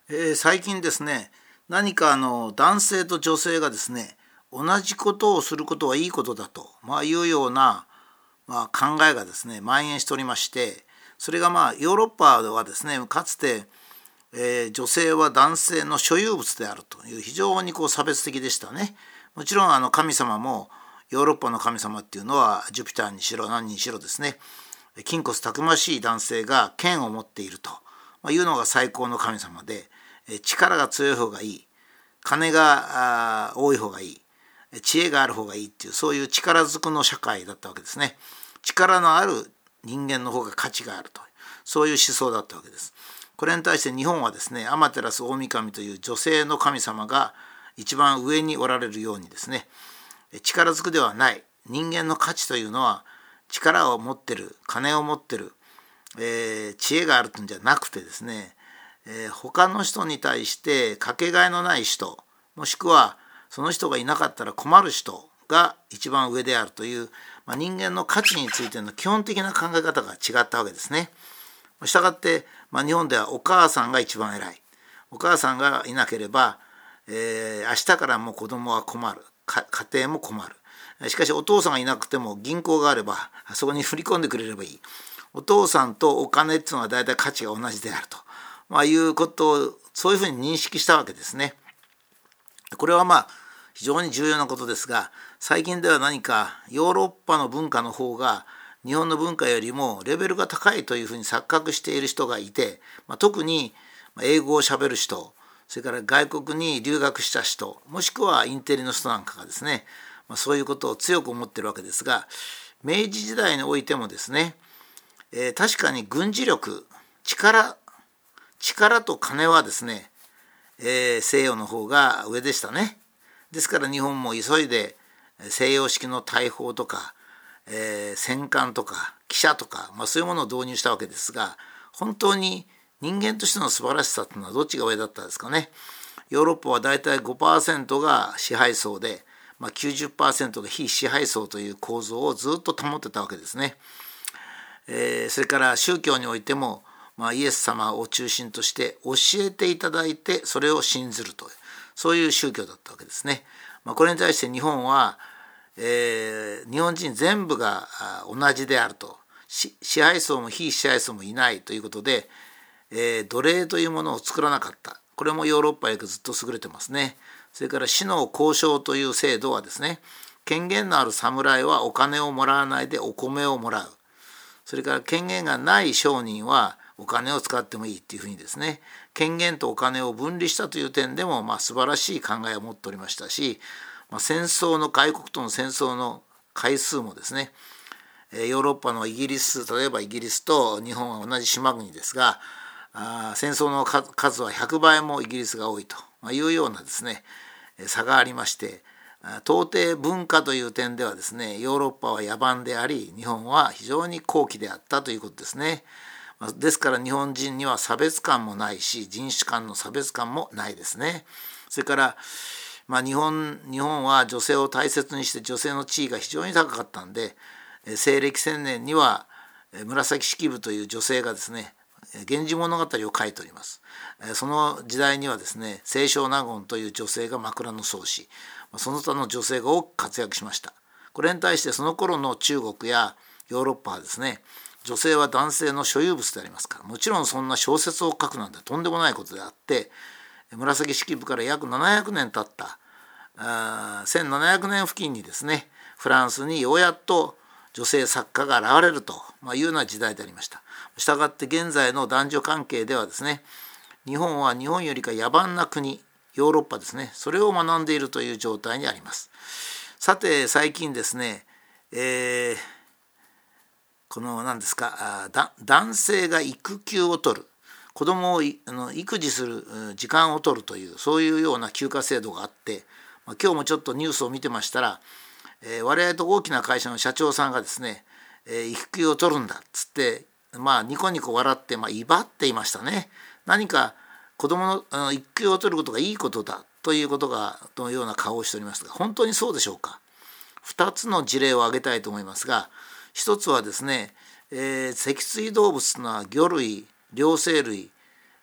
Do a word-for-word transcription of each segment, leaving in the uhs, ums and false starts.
えー最近ですね、何かあの男性と女性がですね、同じことをすることはいいことだと、まあ、いうような、まあ、考えがですね蔓延しておりまして、それがまあヨーロッパではですね、かつて、えー女性は男性の所有物であるという非常にこう差別的でしたね。もちろんあの神様も、ヨーロッパの神様っていうのはジュピターにしろ何にしろですね、筋骨たくましい男性が剣を持っているというのが最高の神様で、力が強い方がいい、金が多い方がいい、知恵がある方がいいっていう、そういう力ずくの社会だったわけですね。力のある人間の方が価値があると、そういう思想だったわけです。これに対して日本はですね、アマテラス大神という女性の神様が一番上におられるようにですね、力ずくではない、人間の価値というのは力を持ってる、金を持ってる、えー知恵があるというんじゃなくてですね、えー他の人に対してかけがえのない人、もしくはその人がいなかったら困る人が一番上であるという、まあ、人間の価値についての基本的な考え方が違ったわけですね。したがって、まあ、日本ではお母さんが一番偉い、お母さんがいなければ、えー明日からもう子供は困る、か家庭も困る。しかしお父さんがいなくても銀行があればそこに振り込んでくれればいい。お父さんとお金っていうのは大体価値が同じであると、まあ、いうことをそういうふうに認識したわけですね。これはまあ非常に重要なことですが、最近では何かヨーロッパの文化の方が日本の文化よりもレベルが高いというふうに錯覚している人がいて、まあ、特に英語をしゃべる人、それから外国に留学した人、もしくはインテリの人なんかがですね、まあ、そういうことを強く思っているわけですが、明治時代においてもですね、えー確かに軍事力、力力と金はですね、えー西洋の方が上でしたね。ですから日本も急いで西洋式の大砲とか、えー戦艦とか汽車とか、まあ、そういうものを導入したわけですが、本当に人間としての素晴らしさというのはどっちが上だったですかね。ヨーロッパはだいたいごパーセントが支配層で、まあ、きゅうじゅっパーセントが非支配層という構造をずっと保ってたわけですね。えーそれから宗教においても、まあ、イエス様を中心として教えていただいてそれを信ずるという、そういう宗教だったわけですね。まあ、これに対して日本は、えー日本人全部があ同じであると、し支配層も非支配層もいないということで、えー奴隷というものを作らなかった。これもヨーロッパよりずっと優れてますね。それから死の交渉という制度はですね、権限のある侍はお金をもらわないでお米をもらう。それから権限がない商人はお金を使ってもいいっていうふうにですね、権限とお金を分離したという点でもまあ素晴らしい考えを持っておりましたし、まあ、戦争の外国との戦争の回数もですね、ヨーロッパのイギリス、例えばイギリスと日本は同じ島国ですが、あ戦争の数はひゃくばいもイギリスが多いというようなですね差がありまして、到底文化という点ではですね、ヨーロッパは野蛮であり日本は非常に高貴であったということですね。ですから日本人には差別感もないし、人種間の差別感もないですね。それから、まあ、日本日本は女性を大切にして女性の地位が非常に高かったんで、西暦せんねんには紫式部という女性がですね源氏物語を書いております。その時代にはですね、清少納言という女性が枕草子、その他の女性が多く活躍しました。これに対してその頃の中国やヨーロッパはですね、女性は男性の所有物でありますから、もちろんそんな小説を書くなんてとんでもないことであって、紫式部から約ななひゃくねん経ったあせんななひゃくねん付近にですね、フランスにようやっと女性作家が現れるというような時代でありました。したがって現在の男女関係ではですね、日本は日本よりか野蛮な国、ヨーロッパですね、それを学んでいるという状態にあります。さて最近ですね、えーこの何ですか、あだ男性が育休を取る、子供をいあの育児するうん時間を取るという、そういうような休暇制度があって、まあ、今日もちょっとニュースを見てましたら、えー我々と大きな会社の社長さんがですね、えー育休を取るんだっつって、まあニコニコ笑って、まあ、威張っていましたね。何か子供のあの育休を取ることがいいことだということがのような顔をしておりますが、本当にそうでしょうか。ふたつの事例を挙げたいと思いますが、ひとつはですね、えー脊椎動物というのは魚類、両生類、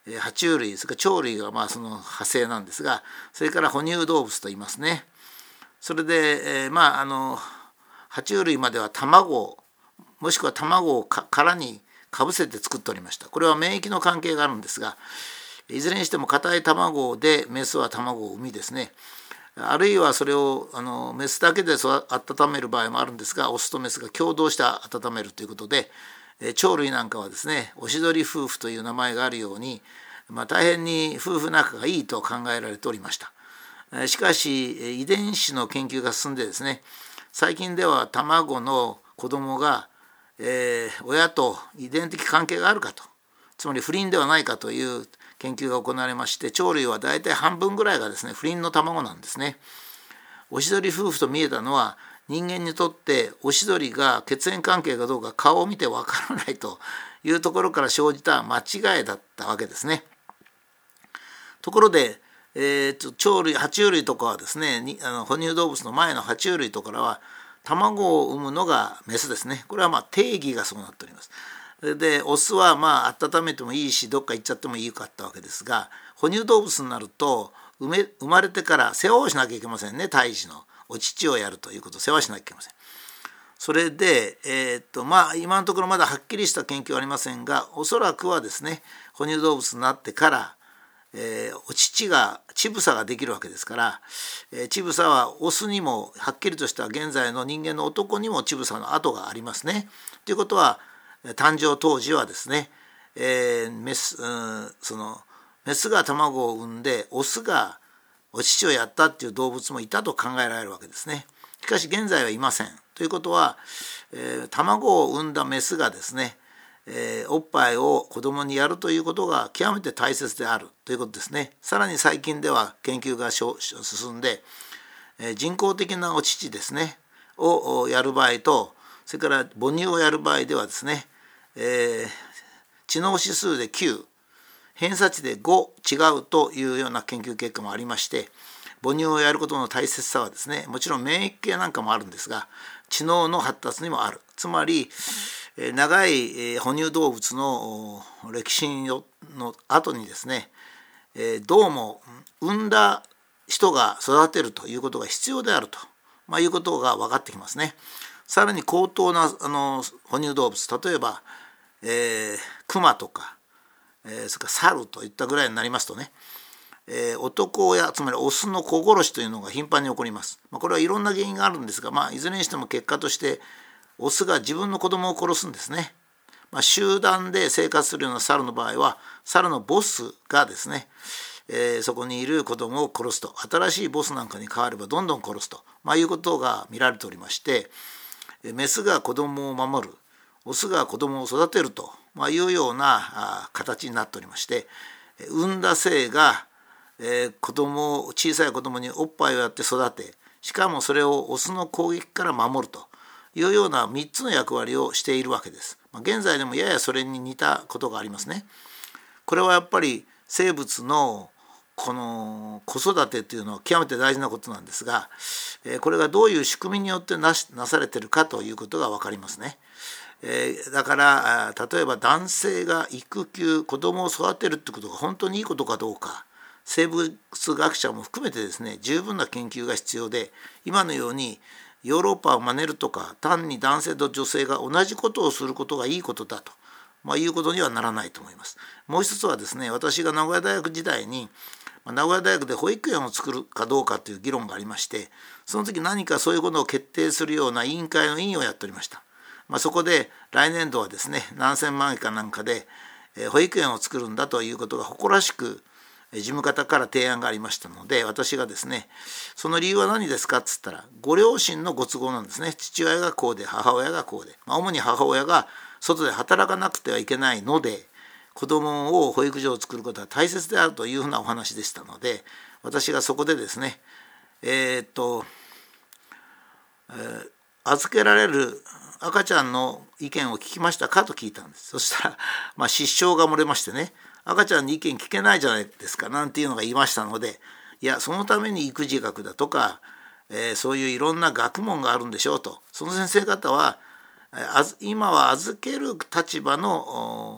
爬虫類、それから鳥類がまあその派生なんですが、それから哺乳動物と言いますね。それで、えー、まああの爬虫類までは卵をもしくは卵を殻にかぶせて作っておりました。これは免疫の関係があるんですが、いずれにしても硬い卵でメスは卵を産みですね、あるいはそれをあのメスだけで温める場合もあるんですが、オスとメスが共同して温めるということで、鳥類なんかはですね、おしどり夫婦という名前があるように、まあ、大変に夫婦仲がいいと考えられておりました。しかし遺伝子の研究が進んでですね、最近では卵の子供が、えー、親と遺伝的関係があるかと、つまり不倫ではないかという研究が行われまして、鳥類はだいたい半分ぐらいがですね不倫の卵なんですね。おしどり夫婦と見えたのは、人間にとっておしどりが血縁関係かどうか顔を見てわからないというところから生じた間違いだったわけですね。ところで、えー、鳥類爬虫類とかはですね、あの哺乳動物の前の爬虫類とかは卵を産むのがメスですね。これはまあ定義がそうなっております。でオスはまあ温めてもいいし、どっか行っちゃってもいいかったわけですが、哺乳動物になると生め生まれてから世話をしなきゃいけませんね。胎児のお乳をやるということを世話しなきゃいけません。それで、えー、っとまあ今のところまだはっきりした研究はありませんが、おそらくはですね、哺乳動物になってから、えー、お乳が乳房ができるわけですから、えー、乳房はオスにもはっきりとした現在の人間の男にも乳房の跡がありますね。ということは、誕生当時はですね、えー、メス、うん、そのメスが卵を産んでオスがお乳をやったっていう動物もいたと考えられるわけですね。しかし現在はいません。ということは、えー、卵を産んだメスがですね、えー、おっぱいを子供にやるということが極めて大切であるということですね。さらに最近では研究が進んで、えー、人工的なお乳ですねをやる場合と、それから母乳をやる場合ではですね、えー、知能指数できゅう、偏差値でご違うというような研究結果もありまして、母乳をやることの大切さはですね、もちろん免疫系なんかもあるんですが、知能の発達にもある。つまり長い哺乳動物の歴史の後にですね、どうも産んだ人が育てるということが必要であると、まあ、いうことが分かってきますね。さらに高等なあの哺乳動物、例えば、えー、クマとか、えー、それから猿といったぐらいになりますとね、えー、男親、つまりオスの子殺しというのが頻繁に起こります。まあ、これはいろんな原因があるんですが、まあ、いずれにしても結果としてオスが自分の子供を殺すんですね。まあ、集団で生活するような猿の場合は、猿のボスがですね、えー、そこにいる子供を殺すと、新しいボスなんかに変わればどんどん殺すと、まあ、いうことが見られておりまして、メスが子供を守る、オスが子供を育てるというような形になっておりまして、産んだ性が子供を小さい子供におっぱいをやって育て、しかもそれをオスの攻撃から守るというようなみっつの役割をしているわけです。現在でもややそれに似たことがありますね。これはやっぱり生物のこの子育てというのは極めて大事なことなんですが、これがどういう仕組みによってなしなされているかということが分かりますね。だから例えば男性が育休、子供を育てるということが本当にいいことかどうか、生物学者も含めてですね、十分な研究が必要で、今のようにヨーロッパを真似るとか、単に男性と女性が同じことをすることがいいことだと、まあ、いうことにはならないと思います。もう一つはですね、私が名古屋大学時代に名古屋大学で保育園を作るかどうかという議論がありまして、その時何かそういうことを決定するような委員会の委員をやっておりました。まあ、そこで来年度はですね、何千万円かなんかで保育園を作るんだということが誇らしく事務方から提案がありましたので、私がですね、その理由は何ですかっつったら、ご両親のご都合なんですね。父親がこうで母親がこうで、まあ、主に母親が外で働かなくてはいけないので、子供を保育所を作ることは大切であるというふうなお話でしたので、私がそこでですね、えー、っと、えー、預けられる赤ちゃんの意見を聞きましたかと聞いたんです。そしたら、まあ、失笑が漏れましてね、赤ちゃんに意見聞けないじゃないですかなんていうのが言いましたので、いやそのために育児学だとか、えー、そういういろんな学問があるんでしょうと。その先生方は今は預ける立場の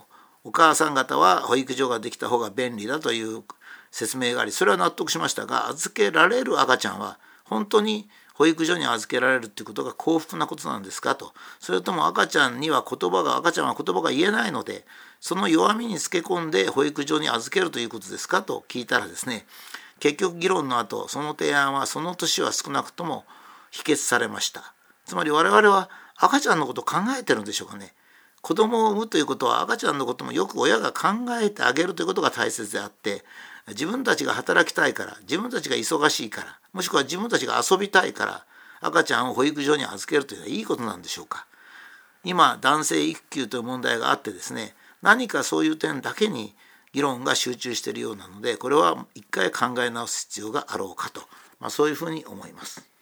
お母さん方は保育所ができた方が便利だという説明があり、それは納得しましたが、預けられる赤ちゃんは本当に保育所に預けられるっていうことが幸福なことなんですかと。それとも赤ちゃんには言葉が赤ちゃんは言葉が言えないので、その弱みにつけ込んで保育所に預けるということですかと聞いたらですね、結局議論の後、その提案はその年は少なくとも否決されました。つまり我々は赤ちゃんのことを考えてるんでしょうかね。子供を産むということは赤ちゃんのこともよく親が考えてあげるということが大切であって、自分たちが働きたいから、自分たちが忙しいから、もしくは自分たちが遊びたいから赤ちゃんを保育所に預けるというのはいいことなんでしょうか。今男性育休という問題があってですね、何かそういう点だけに議論が集中しているようなので、これは一回考え直す必要があろうかと、まあ、そういうふうに思います。